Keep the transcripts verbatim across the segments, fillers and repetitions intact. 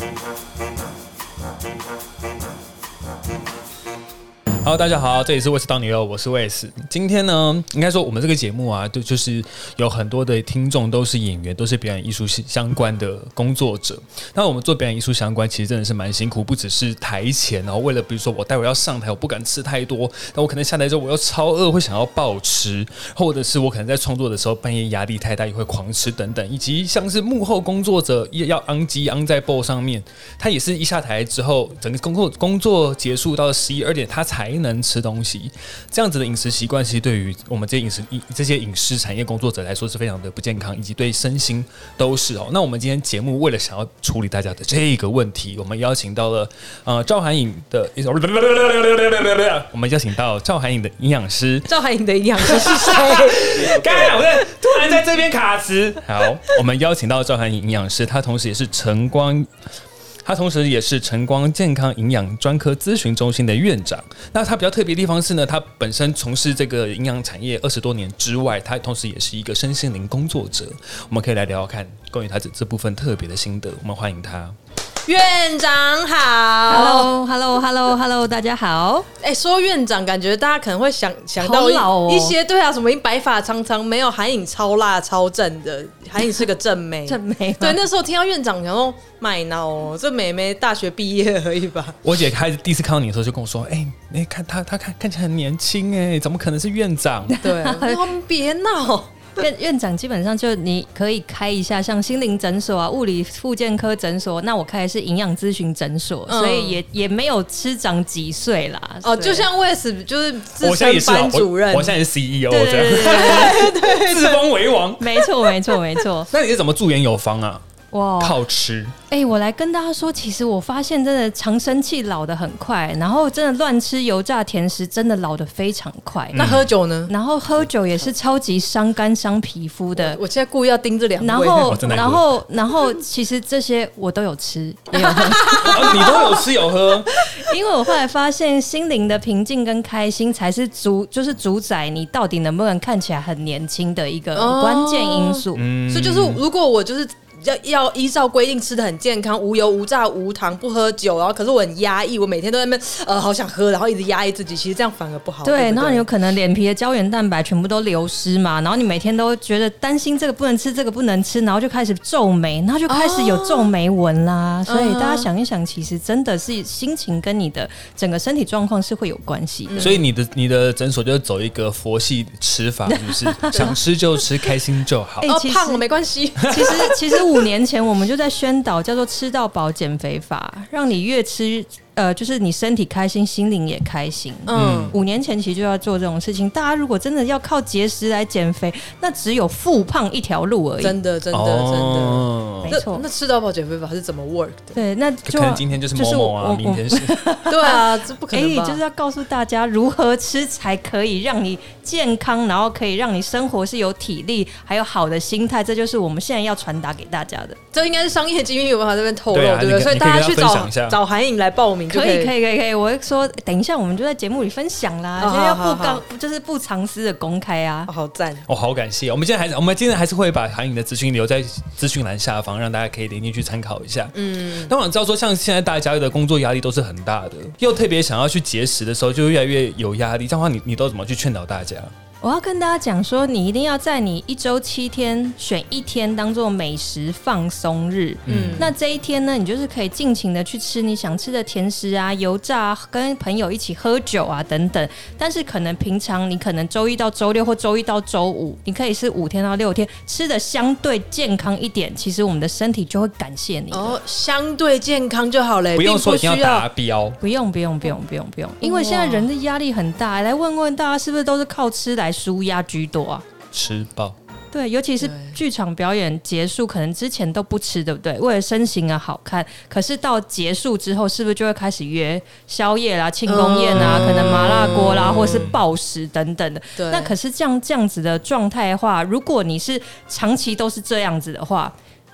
Hello， 大家好，这里是 Wes 当女友，我是 Wes。今天呢，应该说我们这个节目啊，就就是有很多的听众都是演员，都是表演艺术相关的工作者。那我们做表演艺术相关，其实真的是蛮辛苦，不只是台前，然后为了比如说我待会要上台，我不敢吃太多，但我可能下台之后我又超饿，会想要暴吃，或者是我可能在创作的时候半夜压力太大，也会狂吃等等，以及像是幕后工作者要昂机昂在 bowl 上面，他也是一下台之后，整个工作工作结束到十一二点，他才能吃东西，这样子的饮食习惯，其实对于我们这些饮食这些饮食产业工作者来说是非常的不健康，以及对身心都是哦。那我们今天节目为了想要处理大家的这个问题，我们邀请到了呃赵函颖的，我们邀请到赵函颖的营养师。 赵函颖的营养师是谁？ 刚才我在突然在这边卡词。好，我们邀请到赵函颖营养师，他同时也是晨光。他同时也是晨光健康营养专科咨询中心的院长。那他比较特别的地方是呢，他本身从事这个营养产业二十多年之外，他同时也是一个身心灵工作者。我们可以来聊聊看关于他 这, 这部分特别的心得。我们欢迎他。 院长好 ，Hello Hello Hello Hello， 大家好。 哎、欸，说院长，感觉大家可能会想想到一、哦、一些对啊，什么白发苍苍，没有函颖超辣超正的，函颖是个正妹， 正妹。 对，那时候听到院长，想说卖脑哦，这妹妹大学毕业而已吧。 我姐开始第一次看到你的时候就跟我说：“哎、欸，你看她，她看看起来很年轻哎，怎么可能是院长？” 对，我们别闹。 院院长基本上就你可以开一下像心灵诊所啊、物理复健科诊所，那我开的是营养咨询诊所，嗯、所以也也没有吃长几岁啦。 哦，就像 Wes 就是资深班主任， 我, 我现在也是 C E O 这样，对对对，自封为王。 没错没错没错。 那你是怎么驻颜有方啊？ 哇， 靠吃！ 哎、欸，我来跟大家说，其实我发现真的常生气老得很快，然后真的乱吃油炸甜食，真的老得非常快。 嗯、那喝酒呢？ 然后喝酒也是超级伤肝伤皮肤的。 我, 我现在故意要盯这两位。 然后，然后，然后，其实这些我都有吃，也有喝。 哦、你都有吃有喝？ 因为我后来发现，心灵的平静跟开心才是主，就是主宰你到底能不能看起来很年轻的一个关键因素。哦嗯、所以就是，如果我就是。要, 要依照规定吃得很健康，无油无炸无糖，不喝酒，然后可是我很压抑，我每天都在那边呃好想喝，然后一直压抑自己，其实这样反而不好。 对, 对, 对， 然后你有可能脸皮的胶原蛋白全部都流失嘛，然后你每天都觉得担心这个不能吃这个不能吃，然后就开始皱眉，然后就开始有皱眉纹啦、哦、所以大家想一想，其实真的是心情跟你的整个身体状况是会有关系的、 嗯、所以你的你的诊所就是走一个佛系吃法，是不是？想吃就吃，开心就好。 欸、哦，胖了没关系。 其实其实五年前我们就在宣导叫做吃到饱减肥法，让你越吃呃，就是你身体开心，心灵也开心。嗯，五年前其实就要做这种事情。大家如果真的要靠节食来减肥，那只有复胖一条路而已。 真的，真的， 哦、 真的，没错。那吃到饱减肥法是怎么 work 的？ 对，那就可能今天就是某某啊，就是、明天是。 对啊，这不可能吧？ 欸、就是要告诉大家如何吃才可以让你健康，然后可以让你生活是有体力，还有好的心态。这就是我们现在要传达给大家的。 这应该是商业机密，有办法这边透露， 对,、啊、对不对？所以大家去找找函颖来报名就可以。 可以可以可以可以，我会说，等一下我们就在节目里分享啦，哦、要不告就是不藏私的公开啊， 哦、好赞哦，好感谢。我们今天还是我们今天还是会把函颖的资讯留在资讯栏下方，让大家可以点进去参考一下。嗯，那我想知道说，像现在大家的工作压力都是很大的，又特别想要去节食的时候，就越来越有压力。这样的话你，你你都怎么去劝导大家？ 我要跟大家讲说，你一定要在你一周七天选一天当做美食放松日。嗯，那这一天呢，你就是可以尽情的去吃你想吃的甜食啊、油炸啊，跟朋友一起喝酒啊等等。但是可能平常你可能周一到周六或周一到周五，你可以是五天到六天，吃的相对健康一点，其实我们的身体就会感谢你。 哦，相对健康就好了， 不用说一定要达标。 不用不用不用不用不用，因为现在人的压力很大。来问问大家，是不是都是靠吃来舒压居多啊？ 吃饱。 对，尤其是剧场表演结束，可能之前都不吃，对不对？为了身形啊好看，可是到结束之后，是不是就会开始约宵夜啦、庆功宴啊，嗯、可能麻辣锅啦，或是暴食等等的。对，那可是这样这样子的状态的话，如果你是长期都是这样子的话。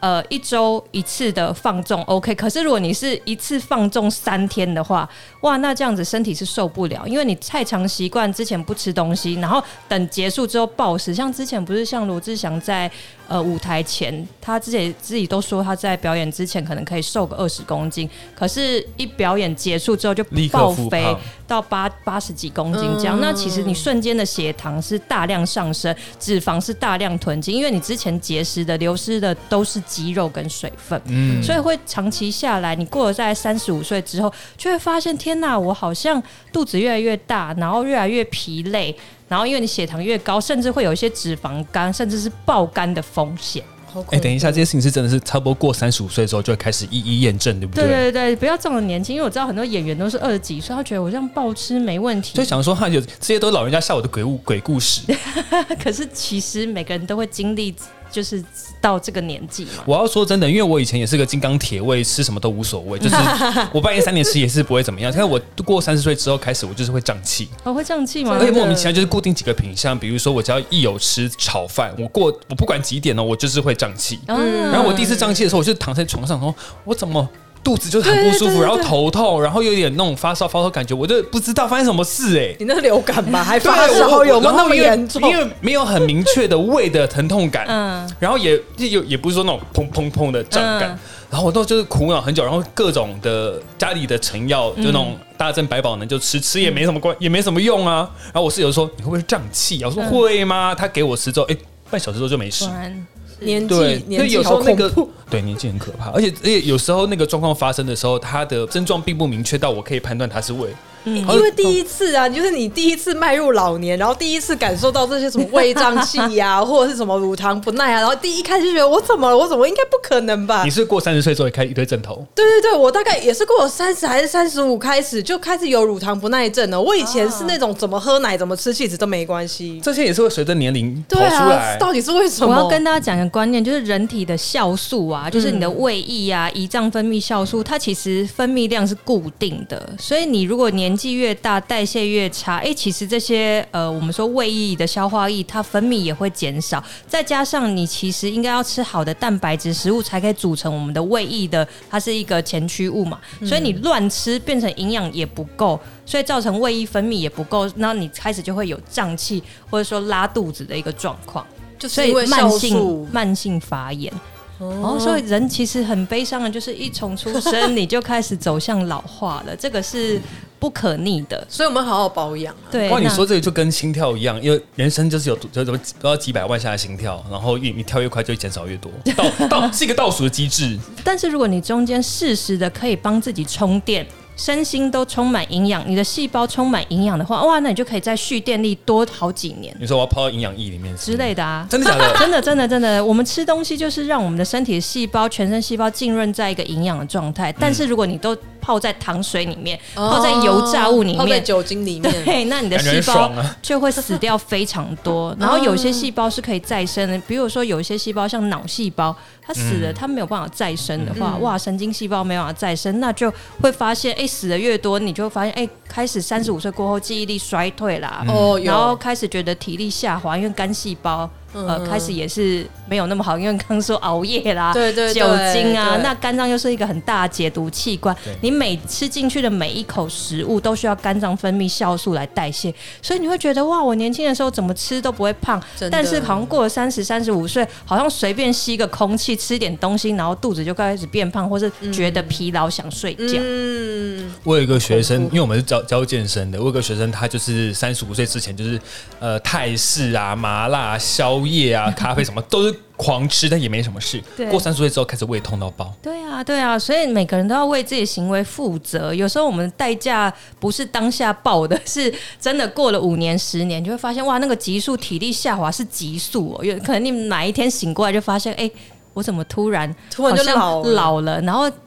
呃一周一次的放纵 OK， 可是如果你是一次放纵三天的话，哇，那这样子身体是受不了，因为你太常习惯之前不吃东西，然后等结束之后暴食。像之前不是像罗志祥在呃舞台前，他之前自己都说他在表演之前可能可以瘦个二十公斤，可是一表演结束之后就爆肥到八八十几公斤这样。嗯、那其实你瞬间的血糖是大量上升，脂肪是大量囤积，因为你之前节食的流失的都是肌肉跟水分，嗯，所以会长期下来，你过了在三十五岁之后，就会发现天哪，我好像肚子越来越大，然后越来越疲累。然后因为你血糖越高，甚至会有一些脂肪肝，甚至是爆肝的风险。 哎、欸，等一下，这些事情是真的是差不多过三十五岁之后就会开始一一验证，对不对？ 对对对，不要这么年轻，因为我知道很多演员都是二十几岁，他觉得我这样暴吃没问题， 就想说他有这些都是老人家吓我的鬼物鬼故事。 可是其实每个人都会经历。就是到这个年纪嘛， 我要说真的，因为我以前也是个金刚铁胃，吃什么都无所谓，就是我半夜三点吃也是不会怎么样。但是我过三十岁之后开始，我就是会胀气。 哦，会胀气吗？ 而且莫名其妙就是固定几个品项，比如说我只要一有吃炒饭，我过我不管几点呢，我就是会胀气。嗯，然后我第一次胀气的时候，我就躺在床上说，我怎么？肚子就是很不舒服，对对对对，然后头痛，然后有点那种发烧发烧感觉，我就不知道发生什么事哎、欸。 你那流感吧，还发烧，有没有那么严重？ 因为没有很明确的胃的疼痛感，嗯，然后也也也不是说那种砰砰砰的胀感，嗯、然后我都就是苦恼很久，然后各种的家里的成药，就那种大正百宝能就吃，吃也没什么关，也没什么用啊。然后我室友说你会不会胀气啊？我说会吗？他给我吃之后，哎、欸，半小时之后就没事。 年纪年纪好恐怖， 对，年纪很可怕，而且而且有时候那个状况发生的时候，它的症状并不明确到我可以判断它是胃。 嗯，因为第一次啊，就是你第一次迈入老年，然后第一次感受到这些什么胃胀气呀，或者是什么乳糖不耐啊，然后第一开始就觉得我怎么了？我怎么应该不可能吧？ 你是过三十岁之后也开一堆症头？ 对对对，我大概也是过了三十还是三十五开始就开始有乳糖不耐症了。我以前是那种怎么喝奶、怎么吃气质都没关系， 这些也是会随着年龄跑出来。 对啊，到底是为什么？ 我要跟大家讲一个观念，就是人体的酵素啊，就是你的胃液啊、胰脏分泌酵素，它其实分泌量是固定的，所以你如果年纪越大，代谢越差，哎，其实这些呃，我们说胃液的消化液，它分泌也会减少。再加上你其实应该要吃好的蛋白质食物，才可以组成我们的胃液的，它是一个前驱物嘛。所以你乱吃，变成营养也不够，所以造成胃液分泌也不够，然后你开始就会有胀气或者说拉肚子的一个状况， 就是因为慢性慢性发炎。哦，所以人其实很悲伤的，就是一从出生你就开始走向老化了，这个是不可逆的， 所以我们好好保养、啊。 对， 哇，你说这个就跟心跳一样，因为人生就是有就不知道几百万下的心跳，然后你跳越快就会减少越多，倒倒是一个倒数的机制。 但是如果你中间适时的可以帮自己充电。身心都充满营养，你的细胞充满营养的话，哇，那你就可以再蓄电力多好几年。 你说我要泡到营养液里面之类的啊？ 真的假的？ 真的真的真的，我们吃东西就是让我们的身体的细胞、全身细胞浸润在一个营养的状态。但是如果你都泡在糖水里面，哦、泡在油炸物里面， 泡在酒精里面， 对，那你的细胞就会死掉非常多。然后有些细胞是可以再生的，比如说有一些细胞像脑细胞，它死了，它没有办法再生的话，嗯、哇，神经细胞没办法再生，那就会发现，哎，死的越多。你就会发现，哎、欸，开始三十五岁过后记忆力衰退啦，嗯、然后开始觉得体力下滑，因为肝细胞。呃，开始也是没有那么好，因为刚刚说熬夜啦， 对对对， 酒精啊，那肝脏又是一个很大的解毒器官，你每吃进去的每一口食物都需要肝脏分泌酵素来代谢，所以你会觉得哇，我年轻的时候怎么吃都不会胖，但是好像过了三十、三十五岁，好像随便吸个空气，吃点东西，然后肚子就开始变胖，或是觉得疲劳、想睡觉。 嗯， 我有一个学生，因为我们是教教健身的，我有一个学生，他就是三十五岁之前就是呃泰式啊、麻辣、宵夜啊、咖啡什么都是狂吃，但也没什么事。过三十岁之后开始胃痛到爆。 对啊，对啊，所以每个人都要为自己的行为负责。有时候我们代价不是当下报的，是真的过了五年、十年，就会发现哇，那个急速体力下滑是急速哦。有可能你哪一天醒过来就发现，哎、欸。我怎么突然突然就老了老了，然后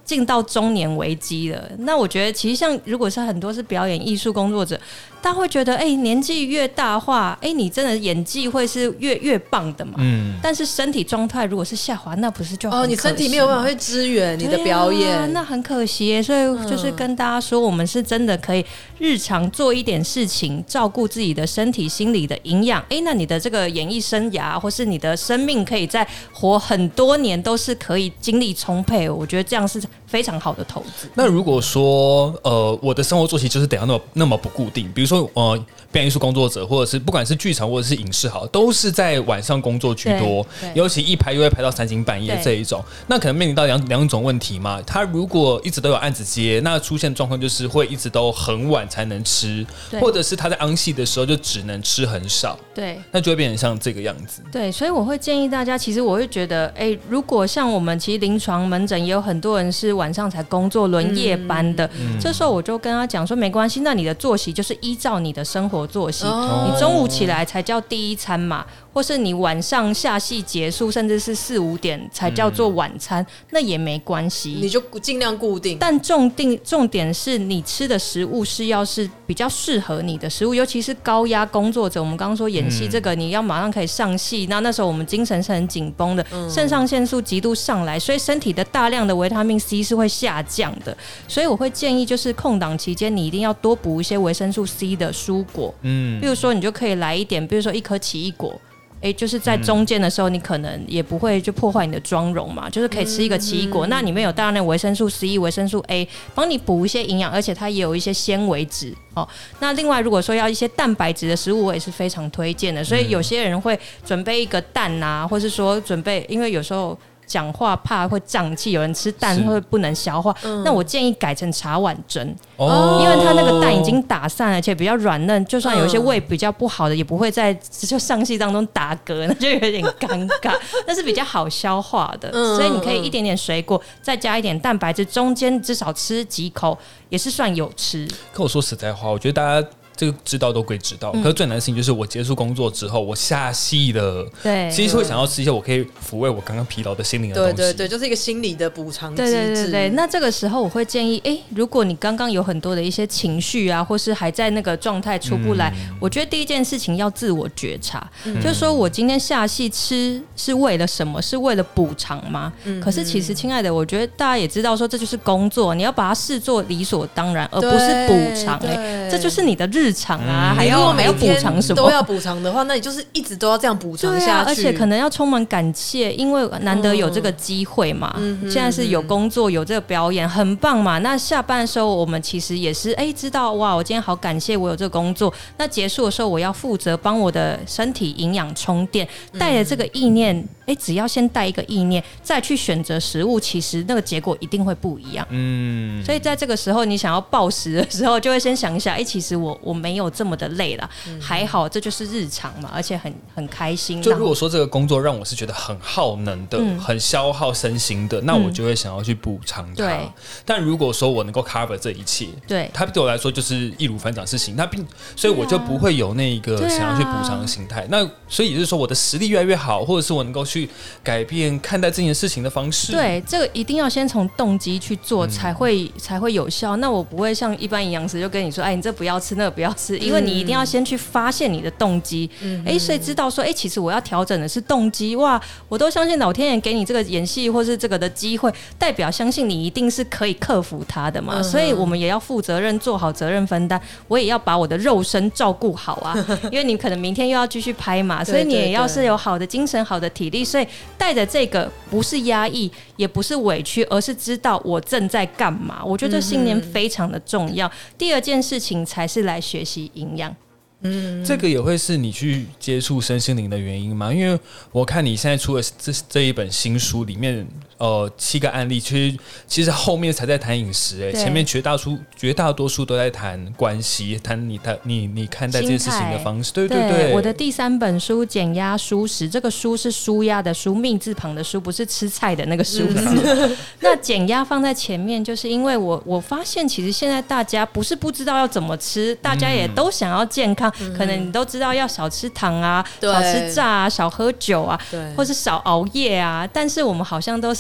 进到中年危机了。那我觉得其实像如果是很多是表演艺术工作者，大家会觉得哎、欸，年纪越大化，哎、欸，你真的演技会是越越棒的嘛？嗯。但是身体状态如果是下滑，那不是就很可惜吗？哦， 你身体没有办法去支援你的表演， 啊、那很可惜耶。所以就是跟大家说，我们是真的可以日常做一点事情，照顾自己的身体、心理的营养。哎、欸，那你的这个演艺生涯或是你的生命，可以再活很多年，都是可以精力充沛。我觉得这样是非常好的投资。 那如果说呃，我的生活作息就是得要那么那么不固定，比如说呃，表演艺术工作者，或者是不管是剧场或者是影视好，都是在晚上工作居多，尤其一排又会排到三更半夜这一种，那可能面临到两两种问题嘛。他如果一直都有案子接，那出现状况就是会一直都很晚才能吃，或者是他在昂戏的时候就只能吃很少， 对， 那就会变成像这个样子。 对，所以我会建议大家，其实我会觉得，哎、欸，如果像我们其实临床门诊也有很多人是晚上才工作轮夜班的，嗯、这时候我就跟他讲说，没关系，那你的作息就是依照你的生活作息，哦、你中午起来才叫第一餐嘛。或是你晚上下戏结束，甚至是四五点才叫做晚餐，嗯、那也没关系， 你就尽量固定。 但重定重点是你吃的食物是要是比较适合你的食物，尤其是高压工作者。我们刚刚说演戏这个，你要马上可以上戏，那、嗯、那时候我们精神是很紧绷的，肾、嗯、上腺素极度上来，所以身体的大量的维他命 C 是会下降的。所以我会建议，就是空档期间你一定要多补一些维生素 C 的蔬果，嗯，比如说你就可以来一点，比如说一颗奇异果。哎，就是在中间的时候，你可能也不会就破坏你的妆容嘛，就是可以吃一个奇异果，嗯、那里面有大量的维生素 C、维生素 A， 帮你补一些营养，而且它也有一些纤维质哦。那另外，如果说要一些蛋白质的食物，我也是非常推荐的。所以有些人会准备一个蛋啊，或是说准备，因为有时候讲话怕会胀气，有人吃蛋会不能消化，那我建议改成茶碗蒸。哦，因为它那个蛋已经打散了，而且比较软嫩，就算有一些胃比较不好的，也不会在就上戏当中打嗝，那就有点尴尬。那是比较好消化的，所以你可以一点点水果，再加一点蛋白质，中间至少吃几口，也是算有吃。 可我说实在话，我觉得大家这个知道都归知道，嗯、可是最难的事情就是我结束工作之后，我下戏了， 对， 其实会想要吃一些我可以抚慰我刚刚疲劳的心灵的东西。 对对对，就是一个心理的补偿机制。 对对对对，那这个时候我会建议，哎，如果你刚刚有很多的一些情绪啊，或是还在那个状态出不来，嗯、我觉得第一件事情要自我觉察，嗯、就是说我今天下戏吃是为了什么？是为了补偿吗？嗯、可是其实，亲爱的，我觉得大家也知道，说这就是工作，你要把它视作理所当然，而不是补偿。哎，这就是你的日常啊。嗯还要还要补偿什么？都要补偿的话，那你就是一直都要这样补偿下去、啊， 而且可能要充满感谢，因为难得有这个机会嘛。嗯、现在是有工作，有这个表演，很棒嘛。那下班的时候，我们其实也是哎、欸，知道哇，我今天好感谢我有这个工作。那结束的时候，我要负责帮我的身体营养充电，带着这个意念，哎、欸，只要先带一个意念，再去选择食物，其实那个结果一定会不一样。嗯，所以在这个时候，你想要暴食的时候，就会先想一下，哎、欸，其实我我没有这么的累了。嗯、还好，这就是日常嘛，而且很很开心。 就如果说这个工作让我是觉得很耗能的、嗯、很消耗身心的，那我就会想要去补偿它。对。但如果说我能够 cover 这一切， 对， 它对我来说就是易如反掌事情，那并所以我就不会有那个想要去补偿的心态。啊、那所以也就是说，我的实力越来越好，或者是我能够去改变看待这件事情的方式。 对，这个一定要先从动机去做，嗯、才会才会有效。那我不会像一般营养师就跟你说，哎，你这不要吃，那个不要吃，因为你一定要先去发现你的动机，嗯，哎，所以知道说，哎，其实我要调整的是动机。哇，我都相信老天爷给你这个演戏或是这个的机会，代表相信你一定是可以克服它的嘛。嗯、所以我们也要负责任，做好责任分担。我也要把我的肉身照顾好啊，因为你可能明天又要继续拍嘛，所以你也要是有好的精神、好的体力。所以带着这个不是压抑，也不是委屈，而是知道我正在干嘛。我觉得这信念非常的重要。嗯、第二件事情才是来学习营养。 嗯，这个也会是你去接触身心灵的原因吗？因为我看你现在出的这这一本新书里面，呃，七个案例，其实其实后面才在谈饮食、欸，哎，前面绝大数绝大多数都在谈关系，谈你谈你你看待这件事情的方式，对对 对, 对。我的第三本书《减压舒适》，这个书是舒压的舒，命字旁的舒，不是吃菜的那个舒字。嗯、那减压放在前面，就是因为我我发现，其实现在大家不是不知道要怎么吃，大家也都想要健康。嗯、可能你都知道要少吃糖啊，少吃炸啊，少喝酒啊，或是少熬夜啊，但是我们好像都是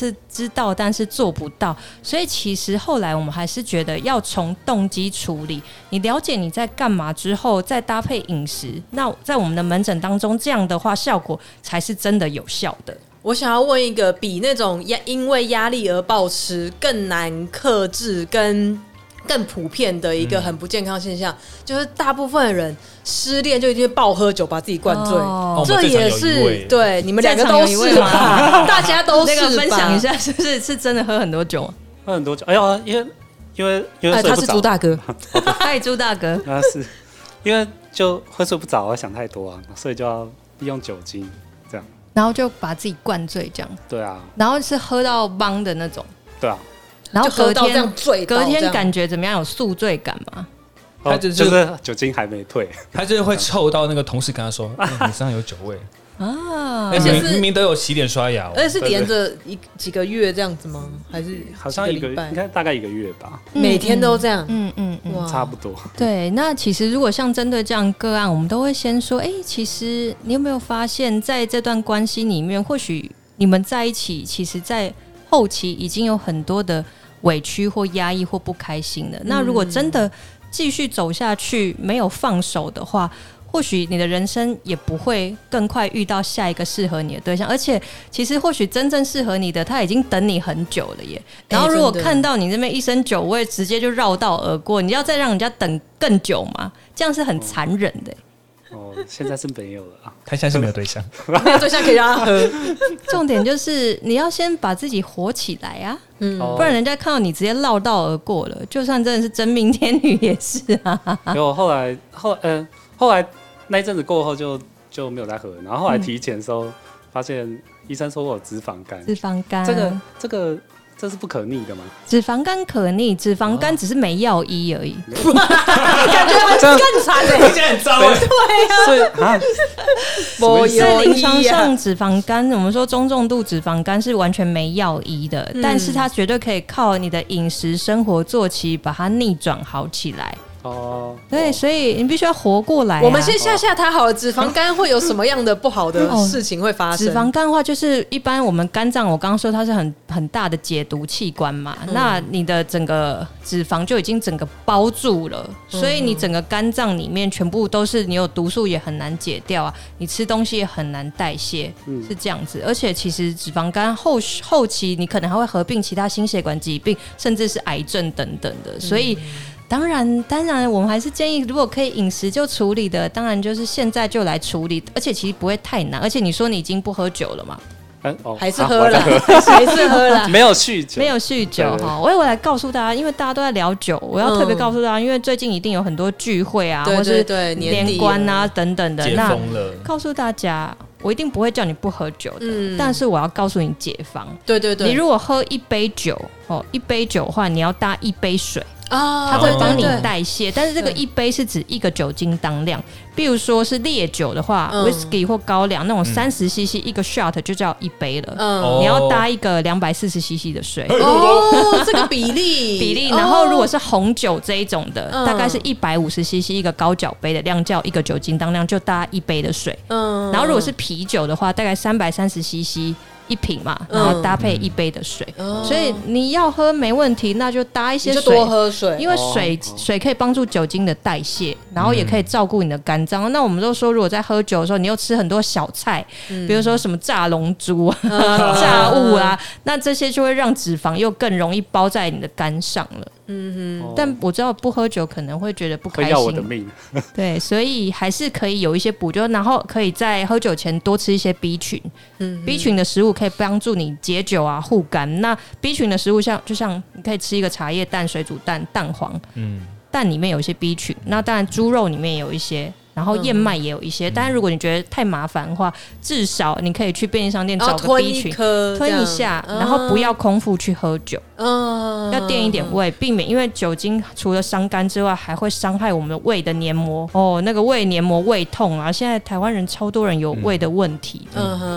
是知道但是做不到，所以其实后来我们还是觉得要从动机处理，你了解你在干嘛之后再搭配饮食，那在我们的门诊当中这样的话效果才是真的有效的。 我想要问一个比那种压因为压力而暴吃更难克制跟更普遍的一个很不健康现象，嗯、就是大部分人失恋就一定会暴喝酒把自己灌醉， 哦、 这也是对你们两个都是吧？大家都是吧？ 那个分享一下，是不是是真的喝很多酒吗？ 喝很多酒，哎呀，因为因为因为睡不着、 哎、他是朱大哥， 嗨，朱大哥， 那是因为就会睡不着，我想太多啊，所以就要利用酒精这样， 然后就把自己灌醉这样。 对啊， 然后是喝到懵的那种。 对啊。 然后隔天这样醉， 隔天感觉怎么样？有宿醉感吗？ 他、哦、就是、就是酒精还没退， 他就是会臭到那个同事跟他说：“哎、你身上有酒味啊！” 而且是明明都有洗脸刷牙、哦， 而且是连着一几个月这样子吗？还是好像一个应该大概一个月吧？ 每天都这样？ 嗯嗯嗯， 差不多。 对，那其实如果像针对这样个案，我们都会先说：哎、欸，其实你有没有发现，在这段关系里面，或许你们在一起，其实在后期已经有很多的委屈或压抑或不开心的。那如果真的继续走下去没有放手的话，或许你的人生也不会更快遇到下一个适合你的对象，而且其实或许真正适合你的他已经等你很久了耶。然后如果看到你这边一身酒味直接就绕道而过，你要再让人家等更久吗？这样是很残忍的耶。 哦，现在是没有了啊， 他现在是没有对象， 没有对象可以让他喝。 重点就是你要先把自己活起来啊，嗯，不然人家看到你直接绕道而过了，就算真的是真命天女也是啊。 结果后来后呃后来那一阵子过后就就没有再喝，然后后来体检的时候、嗯、发现医生说我有脂肪肝， 脂肪肝这个这个。这是不可逆的吗？ 脂肪肝可逆，脂肪肝只是没药医而已。 感觉更惨嘞， 听起来很糟哎。 对啊， 所以在临床上，脂肪肝我们说中重度脂肪肝是完全没药医的，嗯、但是它绝对可以靠你的饮食、生活作息把它逆转好起来。哦，对，所以你必须要活过来、啊。 我们先吓吓他好了。脂肪肝会有什么样的不好的事情会发生？ 脂肪肝的话，就是一般我们肝脏，我刚刚说它是很很大的解毒器官嘛，嗯、那你的整个脂肪就已经整个包住了，嗯、所以你整个肝脏里面全部都是，你有毒素也很难解掉啊，你吃东西也很难代谢，嗯、是这样子。而且其实脂肪肝后后期你可能还会合并其他心血管疾病，甚至是癌症等等的，所以。嗯当然，当然，我们还是建议，如果可以饮食就处理的，当然就是现在就来处理，而且其实不会太难。而且你说你已经不喝酒了嘛？ 嗯哦、 还是喝了，啊、还是喝了， 没有酗酒， 没有酗酒哈。我也来告诉大家，因为大家都在聊酒，我要特别告诉大家，嗯、因为最近一定有很多聚会啊， 对对对， 或是年关啊等等的， 解封了。 那告诉大家，我一定不会叫你不喝酒的，嗯、但是我要告诉你解方。 对对对， 你如果喝一杯酒哦，一杯酒的话，你要搭一杯水。 哦、 它会帮你代谢，但是这个一杯是指一个酒精当量。比如说是烈酒的话、嗯、，whisky 或高粱那种三十 C C 一个 shot 就叫一杯了。嗯，你要搭一个两百四十 C C 的水。 哦，这个比例比例。然后如果是红酒这一种的，嗯、大概是一百五十 C C 一个高脚杯的量，叫一个酒精当量，就搭一杯的水。嗯，然后如果是啤酒的话，大概三百三十 C C。一瓶嘛，然后搭配一杯的水，嗯、所以你要喝没问题，那就搭一些水， 你就多喝水， 因为水、哦、水可以帮助酒精的代谢，然后也可以照顾你的肝脏。嗯、那我们都说，如果在喝酒的时候，你又吃很多小菜，嗯、比如说什么炸龙珠啊、嗯、炸物啊，嗯、那这些就会让脂肪又更容易包在你的肝上了。嗯哼，但我知道不喝酒可能会觉得不开心， 会要我的命。 对，所以还是可以有一些补救，然后可以在喝酒前多吃一些 B 群。嗯 ，B 群的食物可以帮助你解酒啊、护肝。那 B 群的食物像就像你可以吃一个茶叶蛋、水煮蛋、蛋黄，嗯，蛋里面有一些 B 群。那当然猪肉里面也有一些。然后燕麦也有一些，嗯、但是如果你觉得太麻烦的话，至少你可以去便利商店找个 B 群吞一下，然后不要空腹去喝酒，嗯、要垫一点胃，避免因为酒精除了伤肝之外，还会伤害我们胃的黏膜哦，那个胃黏膜胃痛啊，现在台湾人超多人有胃的问题，嗯嗯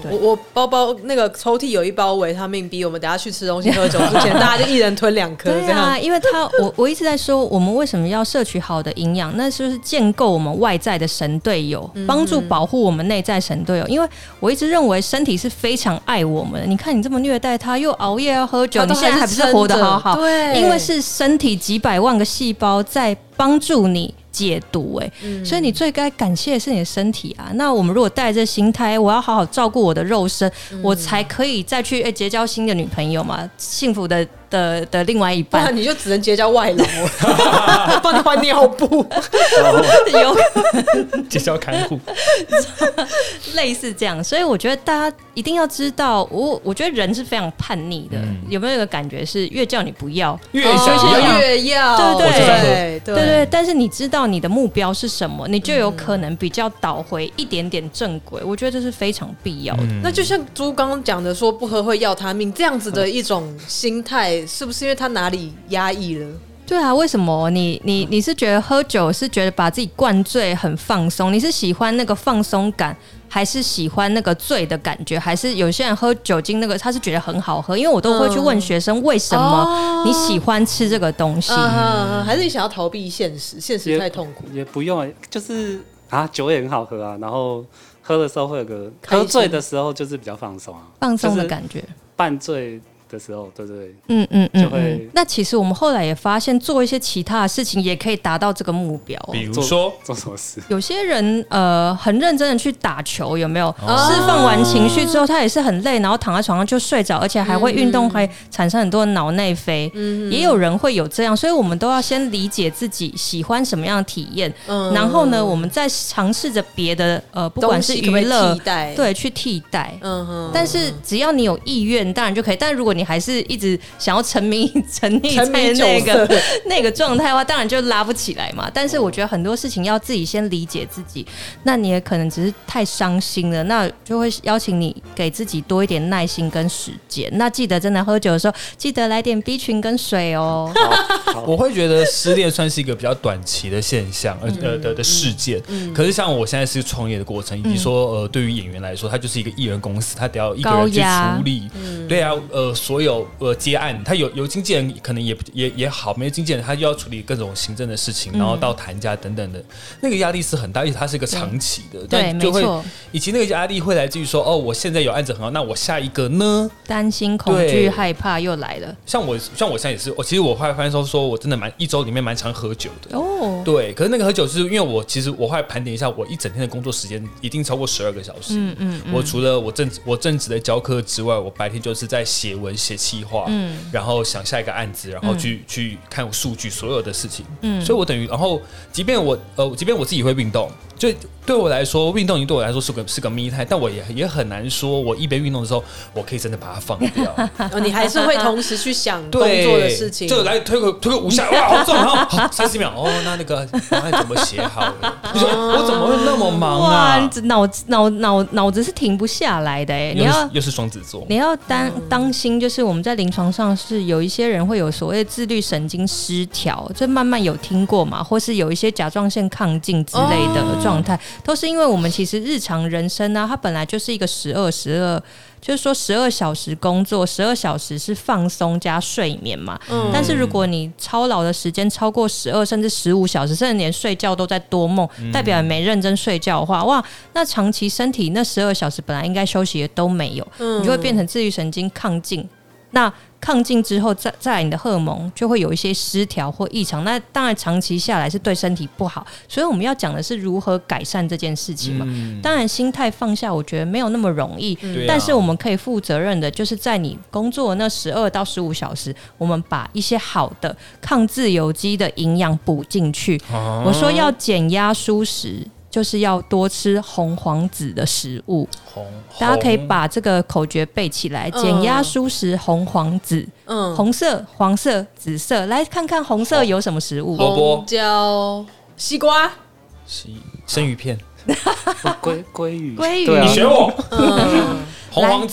我我包包那个抽屉有一包维他命 B， 我们等下去吃东西喝酒之前，大家就一人吞两颗这样。 对啊，因为他我我一直在说，我们为什么要摄取好的营养？那就是建构我们外在的神队友，帮助保护我们内在神队友。因为我一直认为身体是非常爱我们的。你看你这么虐待他，又熬夜要喝酒，你现在还不是活得好好？ 对， 因为是身体几百万个细胞在帮助你解毒、欸嗯、所以你最该感谢的是你的身体啊。那我们如果带着心态，我要好好照顾我的肉身、嗯、我才可以再去、欸、结交新的女朋友嘛，幸福的的的另外一半。 不然你就只能结交外劳帮你换尿布有结交看护类似这样。所以我觉得大家一定要知道，我我觉得人是非常叛逆的、嗯、有没有一个感觉是越叫你不要越想要、哦、越要， 对对对对 对, 对但是你知道你的目标是什么，你就有可能比较导回一点点正轨、嗯、我觉得这是非常必要的、嗯、 那就像猪刚刚讲的说不喝会要他命这样子的一种心态，是不是因为他哪里压抑了？ 对啊，为什么你你你是觉得喝酒是觉得把自己灌醉很放松？你是喜欢那个放松感，还是喜欢那个醉的感觉？还是有些人喝酒精那个他是觉得很好喝？因为我都会去问学生为什么你喜欢吃这个东西， 嗯嗯、还是你想要逃避现实？现实太痛苦。 也, 也不用，就是啊，酒也很好喝啊，然后喝的时候会有个喝醉的时候就是比较放松啊， 放松的感觉， 半醉的时候，对对， 嗯嗯嗯， 就会。 那其实我们后来也发现，做一些其他的事情也可以达到这个目标、哦。 比如说做什么事？ 有些人呃很认真的去打球，有没有？释、哦、放完情绪之后，他也是很累，然后躺在床上就睡着，而且还会运动，还产生很多脑内啡。嗯，也有人会有这样，所以我们都要先理解自己喜欢什么样的体验，嗯、然后呢，我们再尝试着别的呃，不管是娱乐，对，去替代。嗯哼。但是只要你有意愿，当然就可以。但如果你你还是一直想要沉迷沉溺在那个那个状态的话，当然就拉不起来嘛。但是我觉得很多事情要自己先理解自己，那你也可能只是太伤心了，那就会邀请你给自己多一点耐心跟时间。那记得真的喝酒的时候，记得来点 B 群跟水哦。 我会觉得失恋算是一个比较短期的现象，呃、嗯、的的事件、嗯。可是像我现在是创业的过程，以及说呃，对于演员来说，他就是一个艺人公司，他得要一个人去处理。嗯、对啊，呃。所有呃接案，他有有经纪人可能也也也好，没有经纪人他就要处理各种行政的事情，然后到谈价等等的，那个压力是很大，而且它是一个长期的， 对， 就会没错。 以及那个压力会来自于说，哦，我现在有案子很好，那我下一个呢？ 担心、恐惧、害怕又来了。 像我，像我现在也是，我其实我后来发现说，说我真的蛮一周里面蛮常喝酒的哦。 对，可是那个喝酒是因为我其实我后来盘点一下，我一整天的工作时间一定超过十二个小时。嗯嗯嗯。我除了我正我正职的教课之外，我白天就是在写文、写企划。嗯，然后想下一个案子，然后去、嗯、去看数据，所有的事情。嗯，所以我等于，然后即便我呃，即便我自己会运动，就对我来说，运动已经对我来说是个是个 me time，但我也也很难说，我一边运动的时候，我可以真的把它放掉。 哦，你还是会同时去想工作的事情， 就来推个推个五下，哇，好重，然后好三十秒，哦，那那个方案怎么写好了？我说我怎么会那么忙啊？ 哇，脑脑脑脑子是停不下来的哎，你要又是双子座， 你要当、嗯、当心，就是我们在临床上是有一些人会有所谓自律神经失调，这慢慢有听过嘛，或是有一些甲状腺亢进之类的状态。哦，都是因为我们其实日常人生呢、啊，它本来就是一个十二十二，就是说十二小时工作，十二小时是放松加睡眠嘛。嗯。但是如果你操劳的时间超过十二甚至十五小时，甚至连睡觉都在多梦，嗯、代表你没认真睡觉的话，哇，那长期身体那十二小时本来应该休息的都没有，嗯、你就会变成自律神经亢进。那亢进之后，再再来你的荷尔蒙就会有一些失调或异常，那当然长期下来是对身体不好，所以我们要讲的是如何改善这件事情嘛。嗯、当然心态放下，我觉得没有那么容易，嗯、但是我们可以负责任的，就是在你工作的那十二到十五小时，我们把一些好的抗自由基的营养补进去。啊、我说要减压蔬食。就是要多吃红黄紫的食物，红大家可以把这个口诀背起来：减、嗯、压蔬食红黄紫。嗯，红色、黄色、紫色，来看看红色有什么食物？ 萝卜、 红椒、西瓜、 西生鱼片、 鲑鲑鱼、 鲑鱼。 你学我。嗯、红黄紫。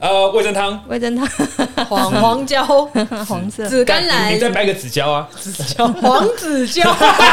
呃，味噌汤， 味噌汤， 黄黄椒、 黄色紫甘蓝， 你再掰个紫椒啊， 紫椒、黄紫椒，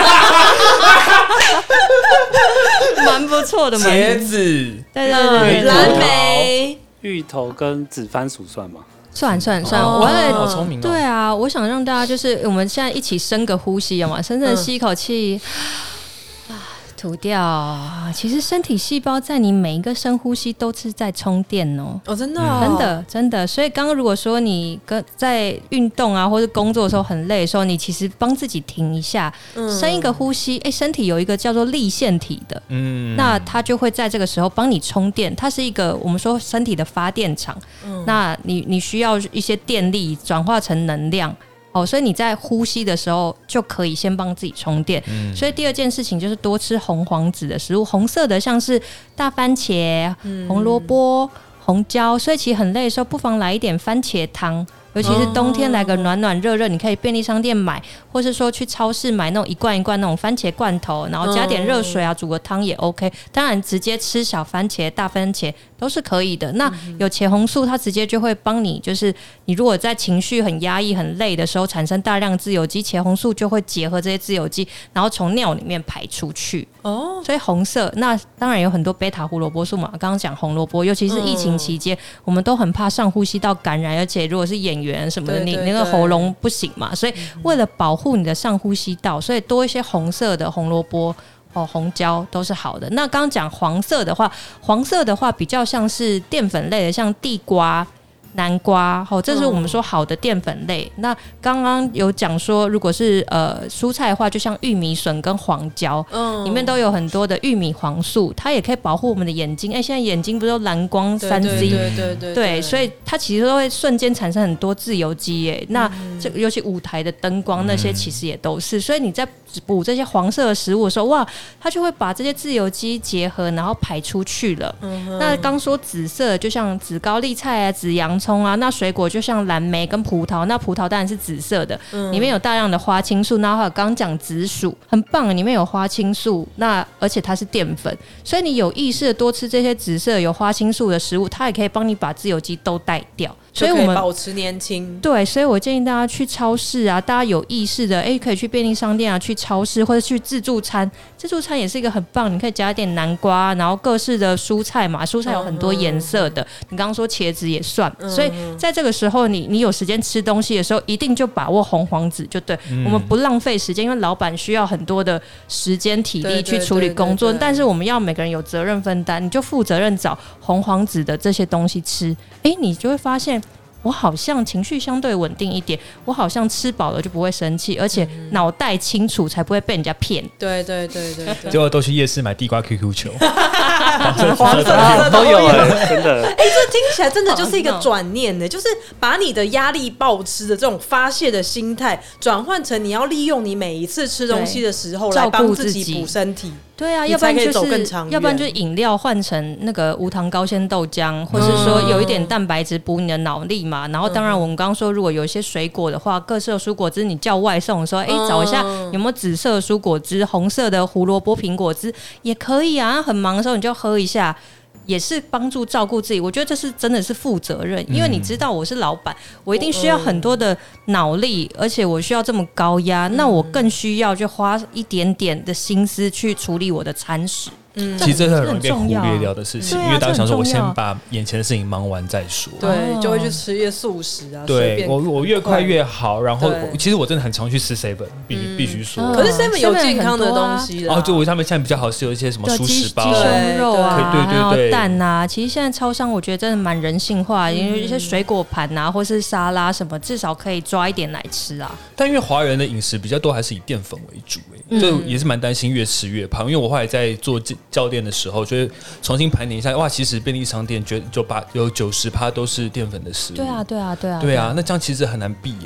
蛮不错的嘛。 茄子， 对对对， 蓝莓、 芋头跟紫番薯算吗？ 算算算， 哦我也好聪明哦。 对啊，我想让大家就是我们现在一起深个呼吸嘛，深深吸一口气。吐掉，其实身体细胞在你每一个深呼吸都是在充电哦。 哦，真的、哦， 真的真的。所以刚刚如果说你跟在运动啊，或者工作的时候很累的时候，你其实帮自己停一下，嗯、深一个呼吸，哎、欸，身体有一个叫做粒线体的，嗯，那它就会在这个时候帮你充电。它是一个我们说身体的发电厂，嗯、那你你需要一些电力转化成能量。哦，所以你在呼吸的时候就可以先帮自己充电。嗯、所以第二件事情就是多吃红黄紫的食物，红色的像是大番茄、嗯、红萝卜、红椒。所以其实很累的时候，不妨来一点番茄汤。尤其是冬天来个暖暖热热，你可以便利商店买，或是说去超市买那种一罐一罐那种番茄罐头，然后加点热水啊，煮个汤也 OK。当然直接吃小番茄、大番茄都是可以的。那有茄红素，它直接就会帮你，就是你如果在情绪很压抑、很累的时候，产生大量自由基，茄红素就会结合这些自由基，然后从尿里面排出去。哦，所以红色，那当然有很多贝塔胡萝卜素嘛。刚刚讲红萝卜，尤其是疫情期间，我们都很怕上呼吸道感染，而且如果是演员什么的，你那个喉咙不行嘛，所以为了保护你的上呼吸道，所以多一些红色的红萝卜。哦，红椒都是好的。那刚刚讲黄色的话，黄色的话比较像是淀粉类的，像地瓜、南瓜，哦，这是我们说好的淀粉类。嗯、那刚刚有讲说，如果是呃蔬菜的话，就像玉米笋跟黄椒，嗯，里面都有很多的玉米黄素，它也可以保护我们的眼睛。哎、欸，现在眼睛不是都蓝光三 C， 对对对 对, 对，所以它其实都会瞬间产生很多自由基耶。那这尤其舞台的灯光那些，其实也都是。所以你在补这些黄色的食物的时候，哇，它就会把这些自由基结合，然后排出去了。嗯、那刚说紫色，就像紫高丽菜啊、紫洋葱啊，那水果就像蓝莓跟葡萄，那葡萄当然是紫色的，嗯、里面有大量的花青素。然后还有刚刚讲紫薯，很棒，里面有花青素，那而且它是淀粉，所以你有意识的多吃这些紫色有花青素的食物，它也可以帮你把自由基都带掉。所以我们保持年轻。 对，所以我建议大家去超市啊，大家有意识的，哎，可以去便利商店啊，去超市或者去自助餐。自助餐也是一个很棒，你可以加一点南瓜，然后各式的蔬菜嘛，蔬菜有很多颜色的。嗯、你刚刚说茄子也算，嗯、所以在这个时候你，你你有时间吃东西的时候，一定就把握红黄紫就对。嗯、我们不浪费时间，因为老板需要很多的时间体力去处理工作，但是我们要每个人有责任分担，你就负责任找红黄紫的这些东西吃，哎，你就会发现。我好像情绪相对稳定一点，我好像吃饱了就不会生气，而且脑袋清楚，才不会被人家骗。 对对对对对， 结果都去夜市买地瓜 Q Q 球， 黄色的都有哎，真的。 哎，这听起来真的就是一个转念呢，就是把你的压力暴吃的这种发泄的心态，转换成你要利用你每一次吃东西的时候来帮自己补身体。 对啊，要不然就是要不然就是饮料换成那个无糖高纤豆浆，或是说有一点蛋白质补你的脑力嘛。然后当然我们刚刚说，如果有一些水果的话，各色蔬果汁你叫外送的时候，哎，找一下有没有紫色蔬果汁、红色的胡萝卜苹果汁也可以啊。很忙的时候你就喝一下。也是帮助照顾自己，我觉得这是真的是负责任，因为你知道我是老板，我一定需要很多的脑力，而且我需要这么高压，那我更需要就花一点点的心思去处理我的餐食。嗯， 其实这是很容易被忽略掉的事情，因为大家想说我先把眼前的事情忙完再说， 对，就会去吃一些素食啊。 对，我我越快越好。然后其实我真的很常去吃 seven， 必必须说。 可是 seven 有健康的东西啦。 哦，就我他们现在比较好是有一些什么蔬食包、 鸡胸肉啊， 对对对， 蛋啊。其实现在超商我觉得真的蛮人性化，因为一些水果盘啊，或是沙拉什么，至少可以抓一点来吃啊。 但因为华人的饮食比较多还是以淀粉为主，哎，这也是蛮担心越吃越胖。因为我后来在做教练的时候。就会重新盘点一下，哇，其实便利商店就把有九十趴都是淀粉的食物。 对啊，对啊，对啊， 对啊，那这样其实很难避耶。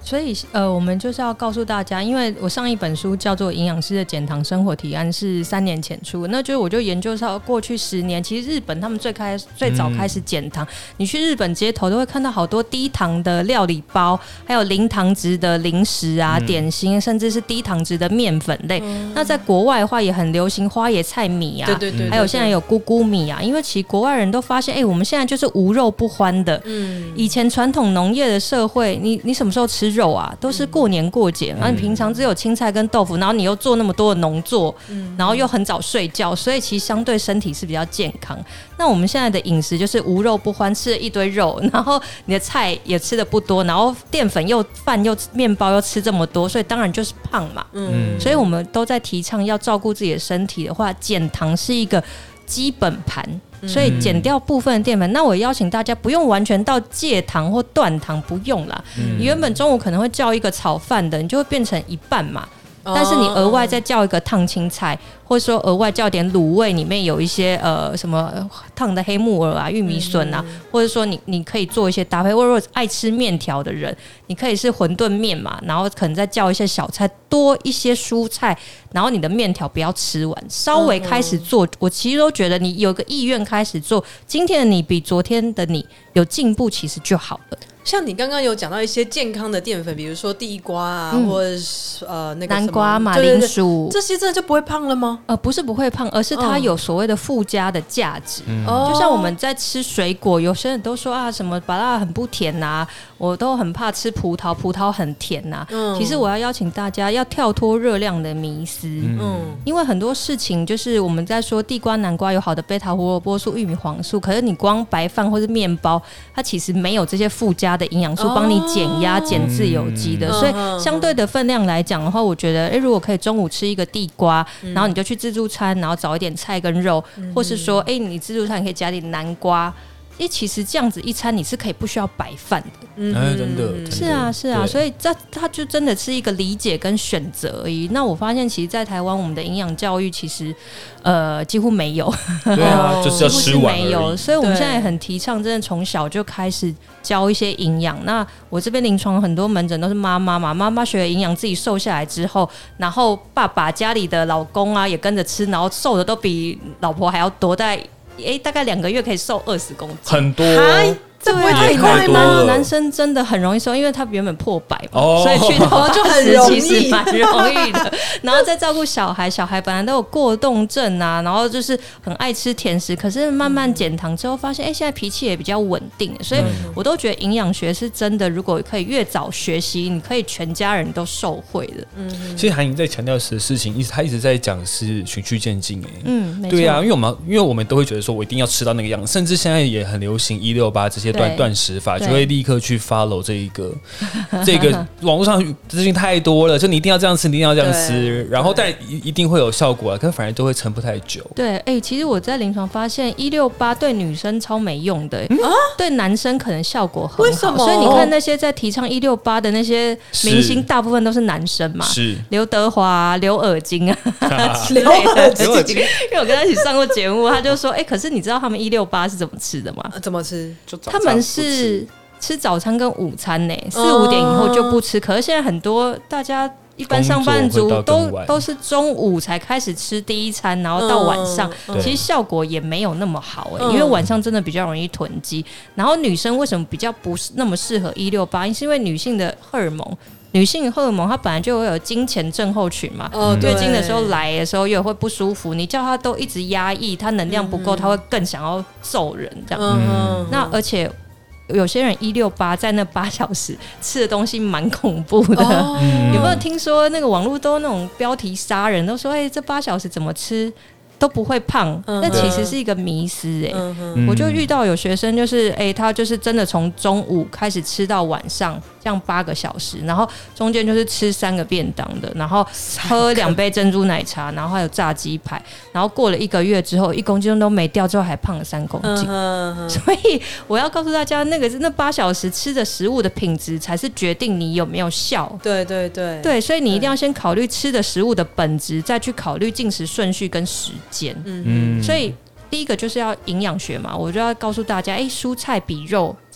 所以呃，我们就是要告诉大家，因为我上一本书叫做《营养师的减糖生活提案》，是三年前出的，那就是我就研究到过去十年，其实日本他们最开最早开始减糖、嗯，你去日本街头都会看到好多低糖的料理包，还有零糖值的零食啊、嗯、点心，甚至是低糖值的面粉类、嗯。那在国外的话，也很流行花椰菜米啊， 对对 对, 对， 还有现在有菇菇米啊，因为其实国外人都发现，哎、欸，我们现在就是无肉不欢的。嗯，以前传统农业的社会，你你什么时候吃肉啊？都是过年过节，然后你平常只有青菜跟豆腐，然后你又做那么多的农作，然后又很早睡觉，所以其实相对身体是比较健康。那我们现在的饮食就是无肉不欢，吃了一堆肉，然后你的菜也吃的不多，然后淀粉又饭又面包又吃这么多，所以当然就是胖嘛。嗯，所以我们都在提倡要照顾自己的身体的话，减糖是一个基本盘。所以减掉部分的淀粉，那我邀请大家不用完全到戒糖或断糖，不用啦、嗯、你原本中午可能会叫一个炒饭的，你就会变成一半嘛，但是你额外再叫一个烫青菜，或者说额外叫点卤味，里面有一些呃什么烫的黑木耳啊、玉米笋啊、嗯，或者说你你可以做一些搭配。或者说爱吃面条的人，你可以是馄饨面嘛，然后可能再叫一些小菜，多一些蔬菜，然后你的面条不要吃完，稍微开始做。嗯、我其实都觉得你有个意愿开始做，今天的你比昨天的你有进步，其实就好了。 像你刚刚有讲到一些健康的淀粉，比如说地瓜啊，嗯、或者是呃那个南瓜、马铃薯， 这些真的就不会胖了吗？ 呃，不是不会胖，而是它有所谓的附加的价值。嗯、就像我们在吃水果，有些人都说啊，什么芭乐很不甜呐、啊，我都很怕吃葡萄，葡萄很甜呐、啊嗯。其实我要邀请大家要跳脱热量的迷思，嗯，因为很多事情就是我们在说地瓜、南瓜有好的贝塔胡萝卜素、玉米黄素，可是你光白饭或是面包，它其实没有这些附加的营养素帮你减压、减自由基的、嗯，所以相对的分量来讲的话，我觉得，哎，如果可以中午吃一个地瓜，嗯、然后你就去自助餐，然后找一点菜跟肉，嗯、或是说，哎，你自助餐可以加点南瓜。因为其实这样子一餐你是可以不需要白饭的， 嗯，哎，真的， 是啊，是啊，所以这它就真的是一个理解跟选择而已。那我发现，其实，在台湾我们的营养教育其实呃几乎没有， 对啊，就是要吃完而已。 没有，所以我们现在也很提倡，真的从小就开始教一些营养。那我这边临床很多门诊都是妈妈嘛，妈妈学了营养，自己瘦下来之后，然后爸爸家里的老公啊也跟着吃，然后瘦的都比老婆还要多，在。哎、欸，大概两个月可以瘦二十公斤， 很多。 这不会太快吗？ 男生真的很容易瘦，因为他原本破百嘛，哦、所以去到就很容易， 其实蛮容易的。然后再照顾小孩，小孩本来都有过动症啊，然后就是很爱吃甜食，可是慢慢减糖之后，发现哎、欸，现在脾气也比较稳定，所以我都觉得营养学是真的，如果可以越早学习，你可以全家人都受惠的。嗯， 其实韩莹在强调的事情，一直他一直在讲是循序渐进，哎， 嗯， 对啊，因为我们因为我们都会觉得说我一定要吃到那个样，甚至现在也很流行一六八这些。断断食法就会立刻去 follow 这一个这个网络上资讯太多了，就你一定要这样吃，你一定要这样吃，然后但一定会有效果啊，可是反而都会撑不太久。 对，哎、欸，其实我在临床发现一六八对女生超没用的、欸嗯，对男生可能效果很好。 为什么？ 所以你看那些在提倡一六八的那些明星，大部分都是男生嘛， 是刘德华、啊、刘尔金啊， 刘尔金， 因为我跟他一起上过节目，他就说，哎、欸，可是你知道他们一六八是怎么吃的吗？ 啊、怎么吃？ 他们是吃早餐跟午餐呢、欸，四五点以后就不吃。可是现在很多大家一般上班族都都是中午才开始吃第一餐，然后到晚上，嗯、其实效果也没有那么好哎、欸嗯，因为晚上真的比较容易囤积。然后女生为什么比较不是那么适合一六八？是因为女性的荷尔蒙。女性荷尔蒙它本来就会有经前症候群嘛，哦、月经的时候来的时候又会不舒服，你叫她都一直压抑，她能量不够，她、嗯、会更想要揍人这样。嗯、那而且有些人一六八在那八小时吃的东西蛮恐怖的、哦，有没有听说那个网络都那种标题杀人，都说哎、欸、这八小时怎么吃？都不会胖，那、嗯、其实是一个迷思哎、欸嗯。我就遇到有学生，就是哎、欸，他就是真的从中午开始吃到晚上，这样八个小时，然后中间就是吃三个便当的，然后喝两杯珍珠奶茶，然后还有炸鸡排，然后过了一个月之后，一公斤都没掉，之后还胖了三公斤。嗯嗯、所以我要告诉大家，那个那八小时吃的食物的品质，才是决定你有没有效。 对对对对，所以你一定要先考虑吃的食物的本质，再去考虑进食顺序跟时间。嗯，所以第一个就是要营养学嘛，我就要告诉大家，哎、欸，蔬菜比肉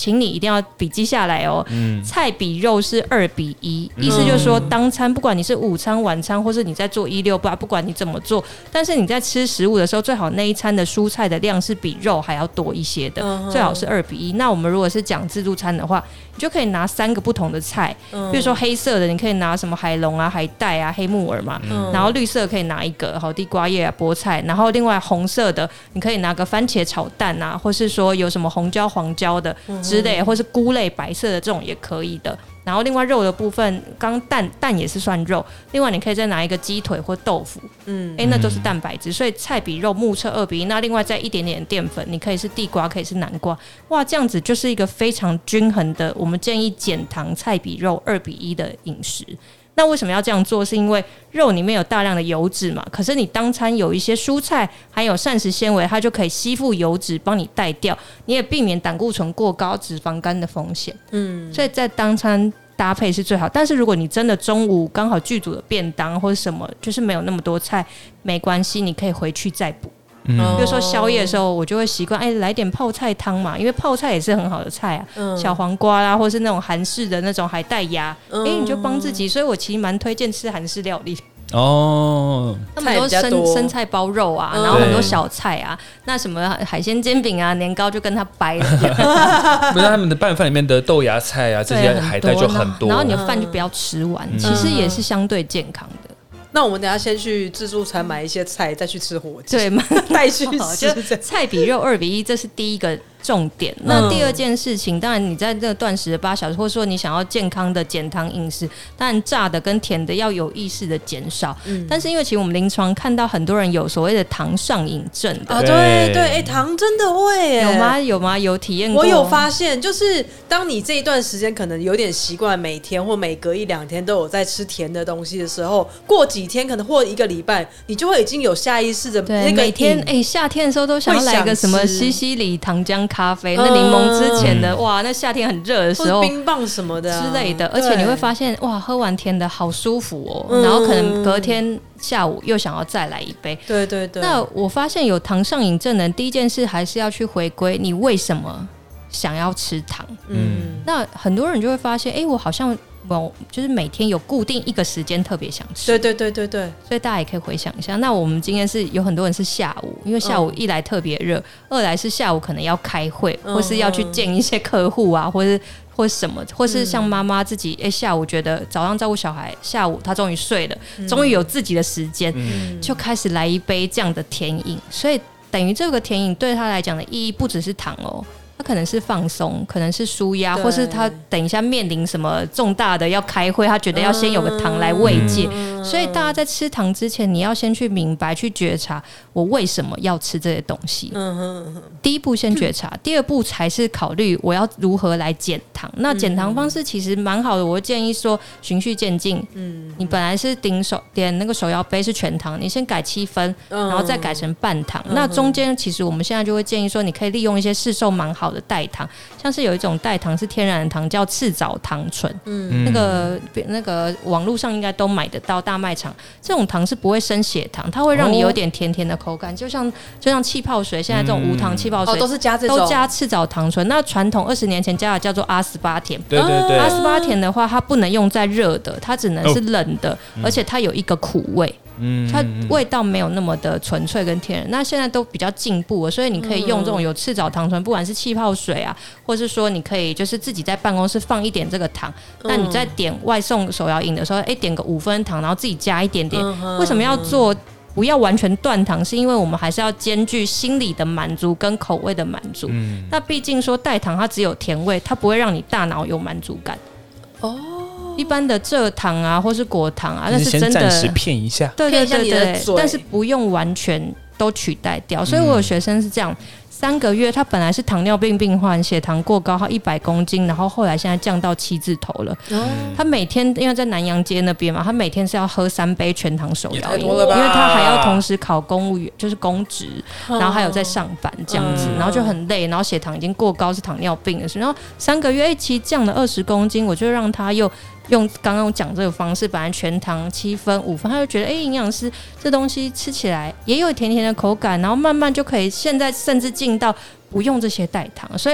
请你一定要笔记下来哦。嗯、菜比肉是二比一，意思就是说，当餐不管你是午餐、晚餐，或是你在做一六八，不管你怎么做，但是你在吃食物的时候，最好那一餐的蔬菜的量是比肉还要多一些的，嗯、最好是二比一。那我们如果是讲自助餐的话，你就可以拿三个不同的菜，嗯、比如说黑色的，你可以拿什么海龙啊、海带啊、黑木耳嘛，嗯、然后绿色可以拿一个，好地瓜叶啊、菠菜，然后另外红色的你可以拿个番茄炒蛋啊，或是说有什么红椒、黄椒的之类，或是菇类白色的这种也可以的。然后另外肉的部分，刚蛋蛋也是算肉，另外你可以再拿一个鸡腿或豆腐，嗯，哎，那都是蛋白质，所以菜比肉目测二比一。那另外再一点点淀粉，你可以是地瓜，可以是南瓜，哇，这样子就是一个非常均衡的，我们建议减糖菜比肉二比一的饮食。那为什么要这样做？是因为肉里面有大量的油脂嘛，可是你当餐有一些蔬菜还有膳食纤维，它就可以吸附油脂帮你带掉，你也避免胆固醇过高、脂肪肝的风险。嗯，所以在当餐搭配是最好。但是如果你真的中午刚好剧组的便当或者什么，就是没有那么多菜，没关系，你可以回去再补。嗯，比如说宵夜的时候，我就会习惯哎来点泡菜汤嘛，因为泡菜也是很好的菜啊，嗯、小黄瓜啦，或是那种韩式的那种海带芽，哎、嗯欸、你就帮自己，所以我其实蛮推荐吃韩式料理。哦，他们都生生菜包肉啊，嗯、然后很多小菜啊，那什么海鲜煎饼啊、年糕就跟他掰了。 不是他们的拌饭里面的豆芽菜啊，这些海带就很多， 然后你的饭就不要吃完，嗯、其实也是相对健康的。 那我们等一下先去自助餐买一些菜，再去吃火鸡， 对， 带去吃。 就菜比肉二比一，这是第一个重点。那第二件事情，当然你在这个断食的八小时，或者说你想要健康的减糖饮食，当然炸的跟甜的要有意识的减少。嗯、但是因为其实我们临床看到很多人有所谓的糖上瘾症的啊，对对，哎、欸，糖真的会耶， 有吗？有吗？有体验过？ 我有发现，就是当你这一段时间可能有点习惯，每天或每隔一两天都有在吃甜的东西的时候，过几天可能或一个礼拜，你就会已经有下意识的那个每天哎、欸，夏天的时候都想要来个什么西西里糖浆咖啡，那柠檬之前的、嗯、哇，那夏天很热的时候， 冰棒什么的、啊、 之类的，而且你会发现哇，喝完甜的好舒服哦，嗯、然后可能隔天下午又想要再来一杯。 对对对。 那我发现有糖上瘾症的人，第一件事还是要去回归你为什么想要吃糖。嗯，那很多人就会发现，哎、欸，我好像某就是每天有固定一个时间特别想吃。 对对对对对。 所以大家也可以回想一下。那我们今天是有很多人是下午，因为下午一来特别热，嗯、二来是下午可能要开会，嗯、或是要去见一些客户啊，或是或什么，或是像妈妈自己，哎、欸，下午觉得早上照顾小孩，下午她终于睡了，终于有自己的时间，嗯、就开始来一杯这样的甜饮。所以等于这个甜饮对她来讲的意义不只是糖哦。他可能是放松，可能是舒压，或是他等一下面临什么重大的要开会，他觉得要先有个糖来慰藉。嗯、所以大家在吃糖之前，你要先去明白、去觉察我为什么要吃这些东西。嗯、第一步先觉察，嗯、第二步才是考虑我要如何来减糖。那减糖方式其实蛮好的，我会建议说循序渐进。嗯，你本来是点手点那个手摇杯是全糖，你先改七分，嗯、然后再改成半糖。嗯、那中间其实我们现在就会建议说，你可以利用一些市售蛮好的代糖，像是有一种代糖是天然的糖，叫赤藻糖醇。嗯，那个那个网络上应该都买得到，大卖场这种糖是不会升血糖，它会让你有点甜甜的口感，哦、就像就像气泡水，现在这种无糖气泡水、 嗯哦、都是加这种都加赤藻糖醇。那传统二十年前加的叫做阿斯巴甜， 对对对， 阿斯巴甜的话，它不能用在热的，它只能是冷的，哦嗯、而且它有一个苦味。嗯，它味道没有那么的纯粹跟天然。那现在都比较进步了，所以你可以用这种有赤藻糖醇，不管是气泡水啊，或是说你可以就是自己在办公室放一点这个糖。那你在点外送手摇饮的时候，哎、欸，点个五分糖，然后自己加一点点。为什么要做不要完全断糖？是因为我们还是要兼具心理的满足跟口味的满足。嗯、那毕竟说代糖它只有甜味，它不会让你大脑有满足感。哦。一般的蔗糖啊，或是果糖啊，那是真的先暂时骗一下， 对对对对，但是不用完全都取代掉。所以我有学生是这样，三个月他本来是糖尿病病患，血糖过高，他一百公斤，然后后来现在降到七字头了。嗯、他每天因为在南洋街那边嘛，他每天是要喝三杯全糖手摇饮，因为他还要同时考公务员，就是公职，然后还有在上班这样子，然后就很累，然后血糖已经过高，是糖尿病的事。然后三个月，哎、欸，其实降了二十公斤，我就让他又。用刚刚讲这个方式，本来全糖七分五分，他就觉得哎，营养师这东西吃起来也有甜甜的口感，然后慢慢就可以，现在甚至进到不用这些代糖。所以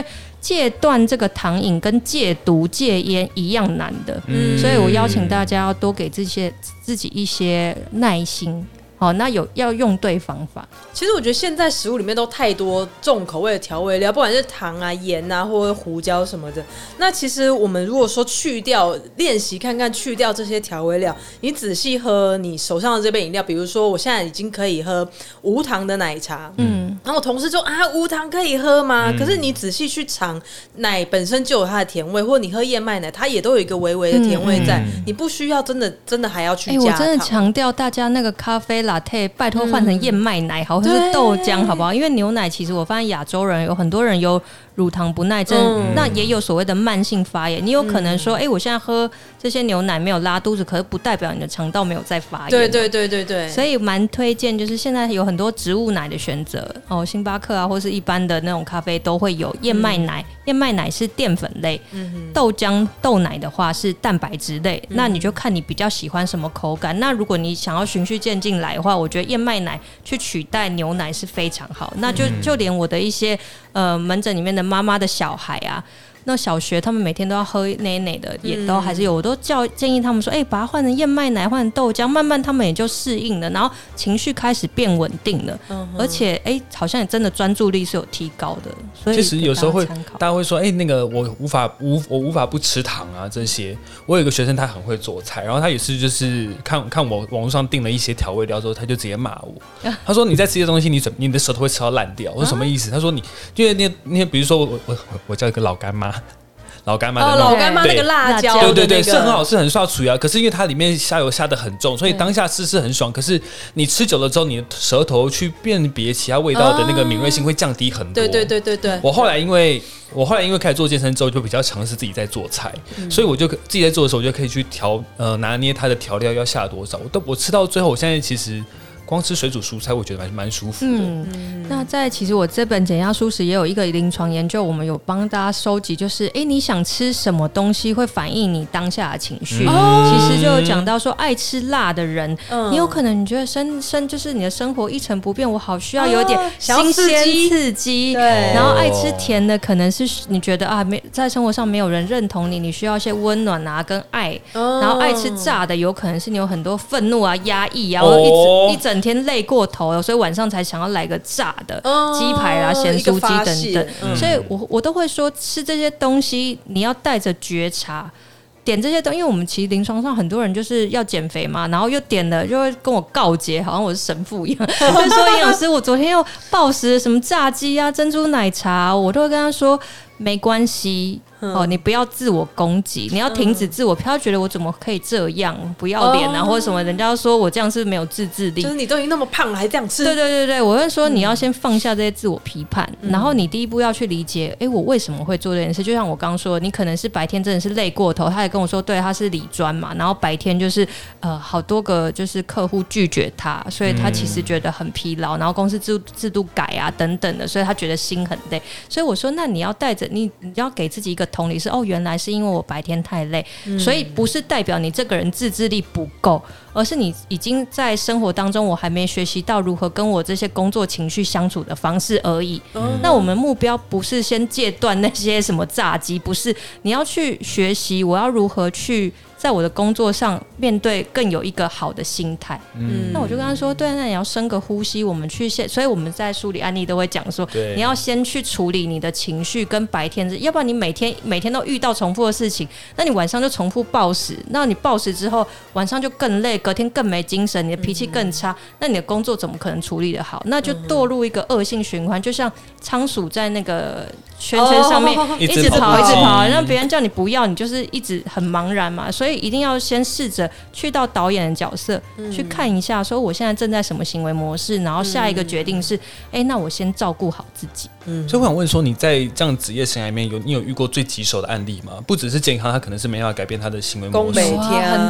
戒断这个糖瘾跟戒毒戒烟一样难的，嗯，所以我邀请大家要多给这些自己一些耐心。好，那有要用对方法。 其实我觉得现在食物里面都太多重口味的调味料，不管是糖啊、盐啊，或者胡椒什么的。那其实我们如果说去掉，练习看看去掉这些调味料，你仔细喝你手上的这杯饮料，比如说我现在已经可以喝无糖的奶茶，嗯，然后我同事说啊，无糖可以喝吗？嗯、可是你仔细去尝，奶本身就有它的甜味，或者你喝燕麦奶，它也都有一个微微的甜味在，嗯、你不需要真的真的还要去加糖。 欸、我真的强调大家那个咖啡Latte，拜托换成燕麦奶好，或、嗯、是豆浆好不好？因为牛奶其实我发现亚洲人有很多人有乳糖不耐症，嗯、那也有所谓的慢性发炎。你有可能说，哎、嗯欸，我现在喝这些牛奶没有拉肚子，可是不代表你的肠道没有在发炎。 对对对对对。 所以蛮推荐，就是现在有很多植物奶的选择哦，星巴克啊，或是一般的那种咖啡都会有燕麦奶。嗯、燕麦奶是淀粉类，嗯、豆浆豆奶的话是蛋白质类。嗯、那你就看你比较喜欢什么口感。那如果你想要循序渐进来的话，我觉得燕麦奶去取代牛奶是非常好。那就就连我的一些呃门诊里面的妈妈的小孩啊，那小学他们每天都要喝奶奶的，也都还是有，我都叫建议他们说，哎、欸，把它换成燕麦奶，换成豆浆，慢慢他们也就适应了，然后情绪开始变稳定了，嗯、而且哎、欸，好像也真的专注力是有提高的。所以其实有时候会大家会说，哎、欸，那个我无法无我无法不吃糖啊这些。我有一个学生他很会做菜，然后他也是就是看看我网络上订了一些调味料之后，他就直接骂我，他说你在吃这些东西，你你的舌头会吃到烂掉。我说什么意思？他说你因为那那比如说我我我叫一个老干妈。老干妈的、 哦、老干妈那个辣椒、那個， 对对对，是很好吃很刷厨啊。可是因为它里面下油下的很重，所以当下吃是很爽。可是你吃久了之后，你的舌头去辨别其他味道的那个敏锐性会降低很多。 对对对对对。 我后来因为我后来因为开始做健身之后，就比较尝试自己在做菜，嗯、所以我就自己在做的时候，我就可以去调呃拿捏它的调料要下多少。我都我吃到最后，我现在其实。光吃水煮蔬菜，我觉得蛮蛮舒服的。 嗯，那在其实我这本减压蔬食也有一个临床研究，我们有帮大家收集，就是哎、欸，你想吃什么东西会反映你当下的情绪？嗯、其实就有讲到说，爱吃辣的人，嗯、你有可能你觉得生生就是你的生活一成不变，我好需要有点新鲜刺激。对，然后爱吃甜的，可能是你觉得啊，没在生活上没有人认同你，你需要一些温暖啊跟爱。嗯、然后爱吃炸的，有可能是你有很多愤怒啊、压抑啊，或一整一整。整天累过头了，所以晚上才想要来个炸的鸡排啦、咸酥鸡等等。嗯、所以我我都会说，吃这些东西你要带着觉察，点这些东西。因为我们其实临床上很多人就是要减肥嘛，然后又点了，就会跟我告诫，好像我是神父一样，就说营养师，我昨天又暴食什么炸鸡啊、珍珠奶茶，我都会跟他说没关系。哦，你不要自我攻击，你要停止自我，不要觉得我怎么可以这样，不要脸啊，哦、或者什么，人家说我这样是没有自制力， 就是你都已经那么胖了还这样吃。 对对对对，我会说你要先放下这些自我批判，嗯、然后你第一步要去理解，哎、欸，我为什么会做这件事？就像我刚刚说的，你可能是白天真的是累过头，他也跟我说，对，他是理专嘛，然后白天就是呃好多个就是客户拒绝他，所以他其实觉得很疲劳，然后公司制制度改啊等等的，所以他觉得心很累。所以我说，那你要带着你，你要给自己一个同理是，哦，原来。来是因为我白天太累，嗯、所以不是代表你这个人自制力不够，而是你已经在生活当中，我还没学习到如何跟我这些工作情绪相处的方式而已。嗯、那我们目标不是先戒断那些什么炸鸡，不是，你要去学习我要如何去在我的工作上面对更有一个好的心态。嗯，那我就跟他说，对，那你要深个呼吸，我们去先，所以我们在梳理案例都会讲说，你要先去处理你的情绪跟白天，要不然你每天每天都遇到重复的事情，那你晚上就重复暴食，那你暴食之后晚上就更累，隔天更没精神，你的脾气更差，嗯、那你的工作怎么可能处理得好？那就堕入一个恶性循环，就像仓鼠在那个圈圈上面一直跑一直跑，让别人叫你不要，你就是一直很茫然嘛。所以一定要先试着去到导演的角色，嗯、去看一下，说我现在正在什么行为模式，然后下一个决定是，哎、嗯欸，那我先照顾好自己。 嗯，所以我想问说，你在这样职业生涯里面有你有遇过最棘手的案例吗？不只是健康，他可能是没办法改变他的行为模式， 很多啊，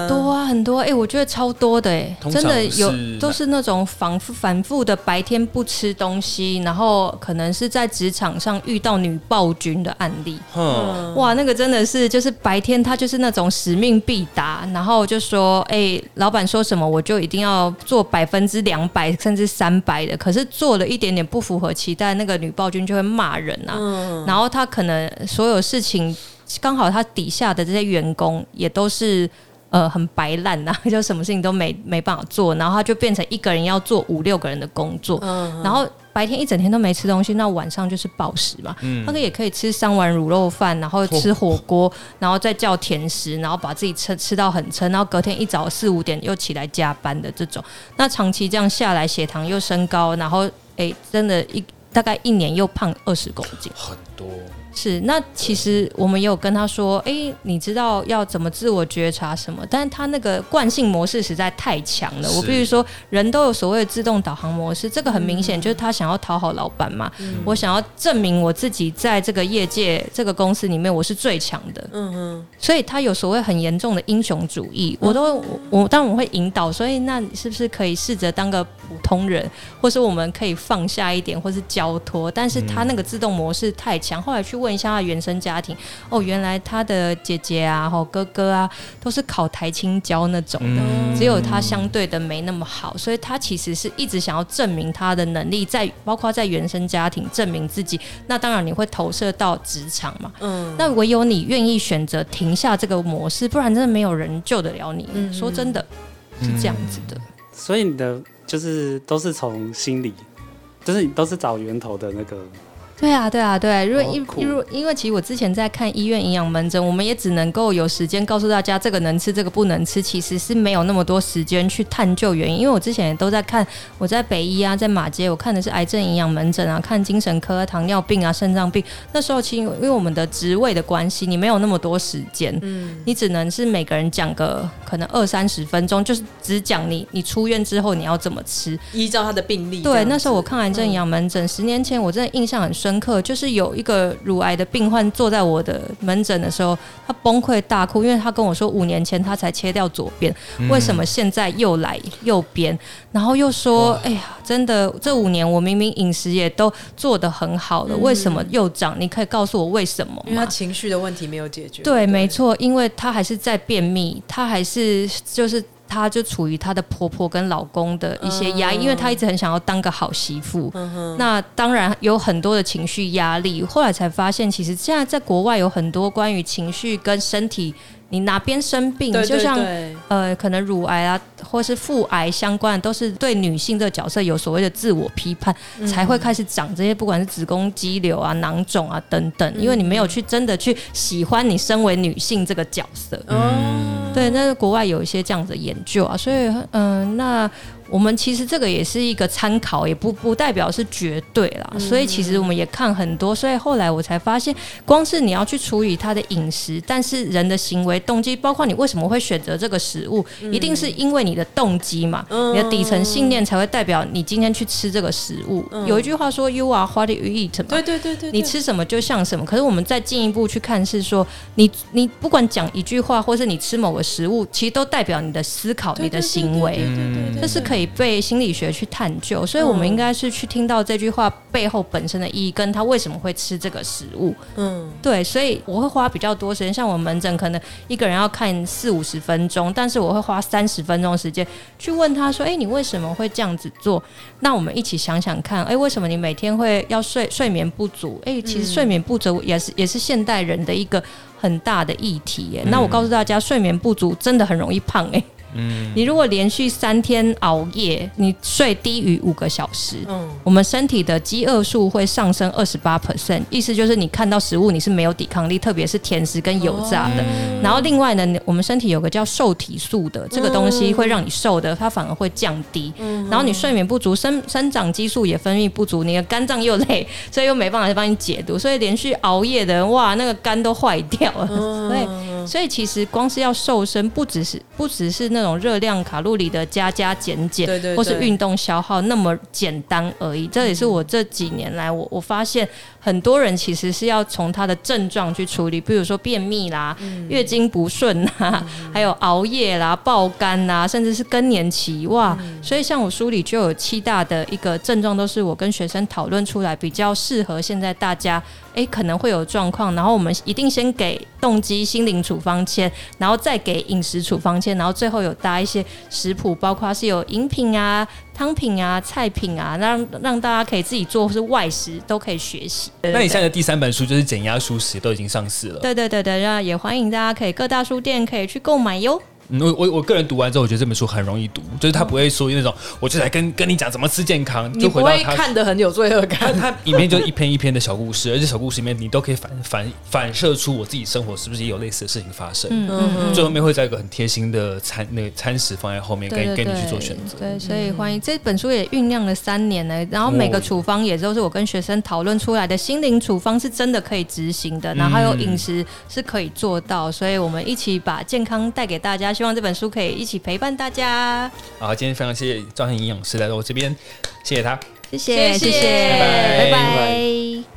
很多，哎、欸，我觉得超多的、欸，哎，真的有都是那种反复反复的白天不吃东西，然后可能是在职场上遇到女暴君的案例。嗯，哇，那个真的是就是白天他就是那种使命必达，然后就说，哎、欸，老板说什么我就一定要做百分之两百甚至三百的，可是做了一点点不符合期待，那个女暴君就会骂人啊。嗯，然后他可能所有事情刚好他底下的这些员工也都是。呃，很白烂呐、啊，就什么事情都没没办法做，然后他就变成一个人要做五六个人的工作，嗯、然后白天一整天都没吃东西，那晚上就是暴食嘛。嗯、他也可以吃三碗卤肉饭，然后吃火锅，然后再叫甜食，然后把自己吃吃到很撑，然后隔天一早四五点又起来加班的这种，那长期这样下来，血糖又升高，然后哎，真的一大概一年又胖二十公斤， 很多。 是，那其实我们也有跟他说，哎、欸，你知道要怎么自我觉察什么？但是他那个惯性模式实在太强了。我必须说，人都有所谓的自动导航模式，这个很明显就是他想要讨好老板嘛。嗯、我想要证明我自己在这个业界、这个公司里面我是最强的。嗯哼，所以他有所谓很严重的英雄主义。我都我我当然我会引导，所以那你是不是可以试着当个普通人，或是我们可以放下一点，或是交托？但是他那个自动模式太强，后来去问。问一下他原生家庭，哦，原来他的姐姐啊、哥哥啊，都是考台清交那种的，嗯、只有他相对的没那么好，所以他其实是一直想要证明他的能力，在包括在原生家庭证明自己。那当然你会投射到职场嘛，嗯，那唯有你愿意选择停下这个模式，不然真的没有人救得了你。嗯、说真的，是这样子的。 所以你的就是都是从心理，就是你都是找源头的那个。 对啊，对啊，对啊，因为因为因为其实我之前在看医院营养门诊，我们也只能够有时间告诉大家这个能吃，这个不能吃，其实是没有那么多时间去探究原因。因为我之前也都在看，我在北医啊，在马街，我看的是癌症营养门诊啊，看精神科、糖尿病啊、肾脏病。那时候其实因为我们的职位的关系，你没有那么多时间，嗯，你只能是每个人讲个可能二三十分钟，就是只讲你你出院之后你要怎么吃， 依照他的病例。 对，那时候我看癌症营养门诊，十、嗯、年前我真的印象很深。深刻，就是有一个乳癌的病患坐在我的门诊的时候，他崩溃大哭，因为他跟我说五年前他才切掉左边，嗯、为什么现在又来右边？然后又说，哎呀，真的这五年我明明饮食也都做得很好了，嗯、为什么又长？你可以告诉我为什么吗？ 因为他情绪的问题没有解决。 对，对没错，因为他还是在便秘，他还是就是。她就处于她的婆婆跟老公的一些压抑，嗯、因为她一直很想要当个好媳妇。嗯、那当然有很多的情绪压力。后来才发现，其实现在在国外有很多关于情绪跟身体，你哪边生病， 对对对， 就像呃，可能乳癌啊，或是妇癌相关的，都是对女性这个角色有所谓的自我批判，嗯、才会开始长这些，不管是子宫肌瘤啊、囊肿啊等等，嗯、因为你没有去真的去喜欢你身为女性这个角色。嗯对，那国外有一些这样的研究啊，所以嗯、呃，那我们其实这个也是一个参考，也不不代表是绝对啦。嗯、所以其实我们也看很多，所以后来我才发现，光是你要去处理他的饮食，但是人的行为动机，包括你为什么会选择这个食物，嗯、一定是因为你的动机嘛，嗯、你的底层信念才会代表你今天去吃这个食物。嗯、有一句话说 ，You are what you eat 嘛， 对对对 对, 对， 你吃什么就像什么。可是我们再进一步去看，是说你你不管讲一句话，或是你吃某个食物，其实都代表你的思考、你的行为，这是可以被心理学去探究。所以我们应该是去听到这句话背后本身的意义，跟他为什么会吃这个食物。嗯，对，所以我会花比较多时间，像我们门诊可能一个人要看四五十分钟，但是我会花三十分钟的时间去问他说：“哎、欸，你为什么会这样子做？”那我们一起想想看，哎、欸，为什么你每天会要睡睡眠不足？哎、欸，其实睡眠不足也是也是现代人的一个很大的议题耶。嗯、那我告诉大家，睡眠不足真的很容易胖哎。嗯，你如果连续三天熬夜，你睡低于五个小时，嗯，我们身体的饥饿素会上升二十八 percent， 意思就是你看到食物你是没有抵抗力，特别是甜食跟油炸的。哦、然后另外呢，我们身体有个叫瘦体素的这个东西会让你瘦的，它反而会降低。嗯、然后你睡眠不足，生生长激素也分泌不足，你的肝脏又累，所以又没办法帮你解毒，所以连续熬夜的人，哇，那个肝都坏掉了。嗯、所以所以其实光是要瘦身，不只是不只是那种热量卡路里的加加减减， 对对对， 或是运动消耗那么简单而已。这也是我这几年来我我发现很多人其实是要从他的症状去处理，比如说便秘啦、嗯、月经不顺啊、嗯，还有熬夜啦、爆肝啦，甚至是更年期哇、嗯。所以像我书里就有七大的一个症状，都是我跟学生讨论出来比较适合现在大家哎可能会有状况，然后我们一定先给动机心灵处方签，然后再给饮食处方签，然后最后有搭一些食谱，包括是有饮品啊、汤品啊、菜品啊，让让大家可以自己做，或是外食都可以学习。 那你现在的第三本书就是减压书食都已经上市了， 对对对对，那也欢迎大家可以各大书店可以去购买哟。 嗯、我我我个人读完之后，我觉得这本书很容易读，就是他不会说那种，我就来跟跟你讲怎么吃健康，就回到他你不会看得很有罪恶感。 它里面就一篇一篇的小故事，而且小故事里面你都可以反反反射出我自己生活是不是也有类似的事情发生。嗯嗯，最后面会在一个很贴心的餐那个餐食放在后面，跟跟你去做选择。 对，所以欢迎这本书也酝酿了三年了，然后每个处方也都是我跟学生讨论出来的心灵处方，是真的可以执行的，然后还有饮食是可以做到，所以我们一起把健康带给大家，希望这本书可以一起陪伴大家。 好，今天非常谢谢赵汉营养师来到我这边，谢谢他， 谢谢谢谢， 拜拜拜拜。